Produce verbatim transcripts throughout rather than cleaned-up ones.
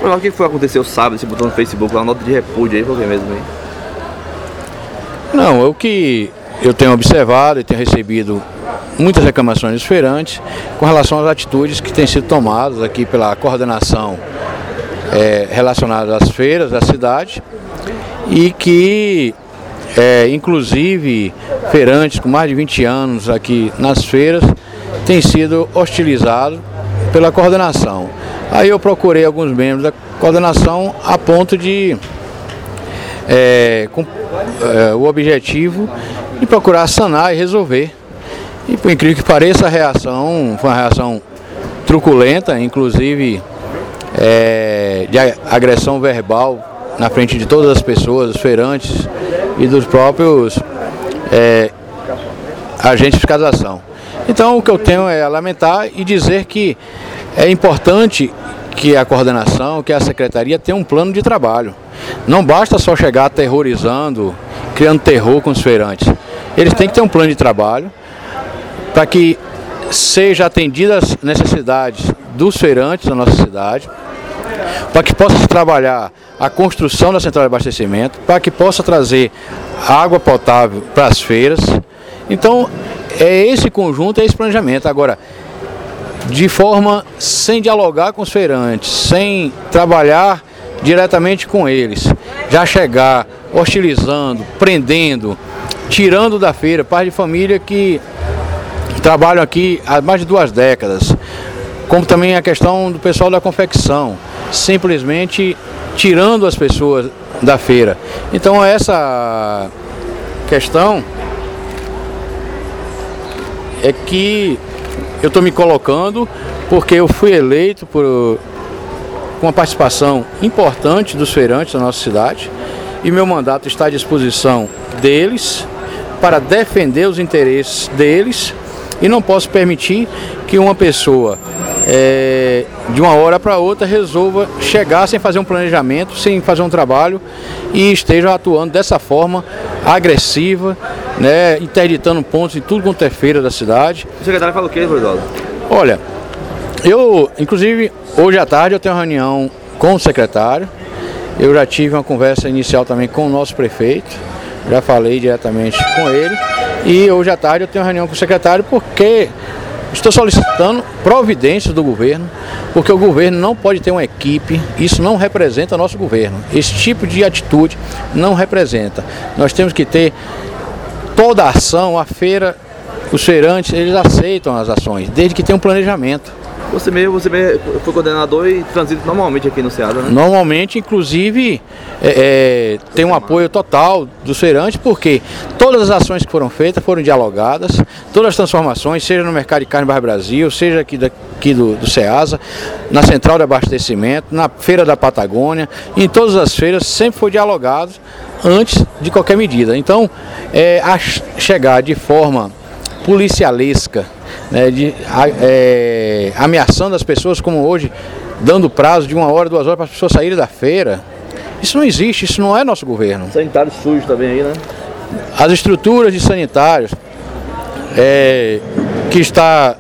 O que foi acontecer o sábado, você botou no Facebook uma nota de repúdio aí, foi o que mesmo aí? Não, o que eu tenho observado e tenho recebido muitas reclamações dos feirantes com relação às atitudes que têm sido tomadas aqui pela coordenação é, relacionada às feiras da cidade e que, é, inclusive, feirantes com mais de vinte anos aqui nas feiras têm sido hostilizados pela coordenação. Aí eu procurei alguns membros da coordenação a ponto de, é, com é, o objetivo de procurar sanar e resolver. E por incrível que pareça, a reação foi uma reação truculenta, inclusive é, de agressão verbal na frente de todas as pessoas, dos feirantes e dos próprios é, agentes de fiscalização. Então o que eu tenho é a lamentar e dizer que é importante que a coordenação, que a secretaria tenha um plano de trabalho. Não basta só chegar aterrorizando, criando terror com os feirantes. Eles têm que ter um plano de trabalho para que seja atendidas as necessidades dos feirantes da nossa cidade, para que possa se trabalhar a construção da central de abastecimento, para que possa trazer água potável para as feiras. Então, é esse conjunto, é esse planejamento. Agora, de forma sem dialogar com os feirantes, sem trabalhar diretamente com eles, já chegar hostilizando, prendendo, tirando da feira pais de família que trabalham aqui há mais de duas décadas, como também a questão do pessoal da confecção, simplesmente tirando as pessoas da feira. Então essa questão é que eu estou me colocando porque eu fui eleito por, com uma participação importante dos feirantes da nossa cidade e meu mandato está à disposição deles para defender os interesses deles e não posso permitir que uma pessoa é, de uma hora para outra resolva chegar sem fazer um planejamento, sem fazer um trabalho e esteja atuando dessa forma agressiva, né, interditando pontos em tudo quanto é feira da cidade. O secretário falou o quê, Oswaldo? Olha, eu, inclusive, hoje à tarde eu tenho uma reunião com o secretário, eu já tive uma conversa inicial também com o nosso prefeito, já falei diretamente com ele, e hoje à tarde eu tenho uma reunião com o secretário porque estou solicitando providências do governo, porque o governo não pode ter uma equipe, isso não representa nosso governo, esse tipo de atitude não representa. Nós temos que ter toda a ação, a feira, os feirantes, eles aceitam as ações, desde que tenha um planejamento. Você mesmo, você mesmo foi coordenador e transita normalmente aqui no Ceasa, né? Normalmente, inclusive, é, é, tem um apoio total dos feirantes, porque todas as ações que foram feitas foram dialogadas, todas as transformações, seja no mercado de carne Bairro Brasil, seja aqui, daqui do, do Ceasa, na central de abastecimento, na feira da Patagônia, em todas as feiras sempre foi dialogado antes de qualquer medida. Então, é, a chegar de forma policialesca, né, de, é, ameaçando as pessoas como hoje, dando prazo de uma hora, duas horas para as pessoas saírem da feira, isso não existe, isso não é nosso governo. Sanitário sujo também aí, né? As estruturas de sanitários é, que está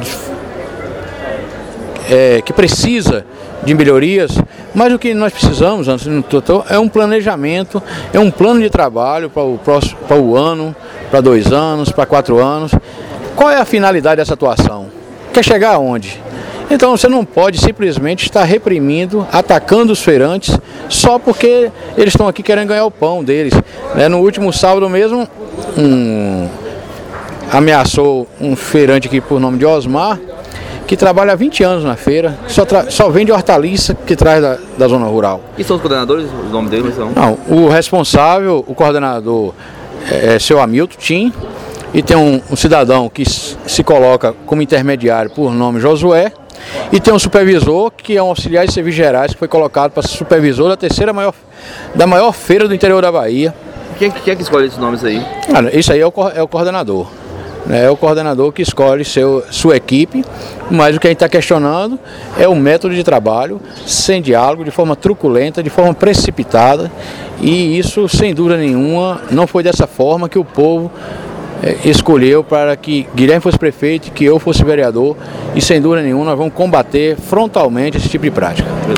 é, que precisa de melhorias, mas o que nós precisamos, antes do doutor, é um planejamento, é um plano de trabalho para o próximo, para o ano, para dois anos, para quatro anos. Qual é a finalidade dessa atuação? Quer chegar aonde? Então você não pode simplesmente estar reprimindo, atacando os feirantes só porque eles estão aqui querendo ganhar o pão deles. No último sábado mesmo, um, ameaçou um feirante aqui por nome de Osmar, que trabalha há vinte anos na feira, só, só vende hortaliça que traz da, da zona rural. E são os coordenadores? Os nomes deles são? Não, o responsável, o coordenador é, é seu Hamilton Tim, e tem um, um cidadão que se coloca como intermediário por nome Josué, e tem um supervisor que é um auxiliar de serviços gerais que foi colocado para ser supervisor da terceira maior, da maior feira do interior da Bahia. Quem, quem é que escolhe esses nomes aí? Ah, isso aí é o, é o coordenador. É o coordenador que escolhe seu, sua equipe, mas o que a gente está questionando é o método de trabalho, sem diálogo, de forma truculenta, de forma precipitada, e isso, sem dúvida nenhuma, não foi dessa forma que o povo é, escolheu para que Guilherme fosse prefeito e que eu fosse vereador, e sem dúvida nenhuma nós vamos combater frontalmente esse tipo de prática.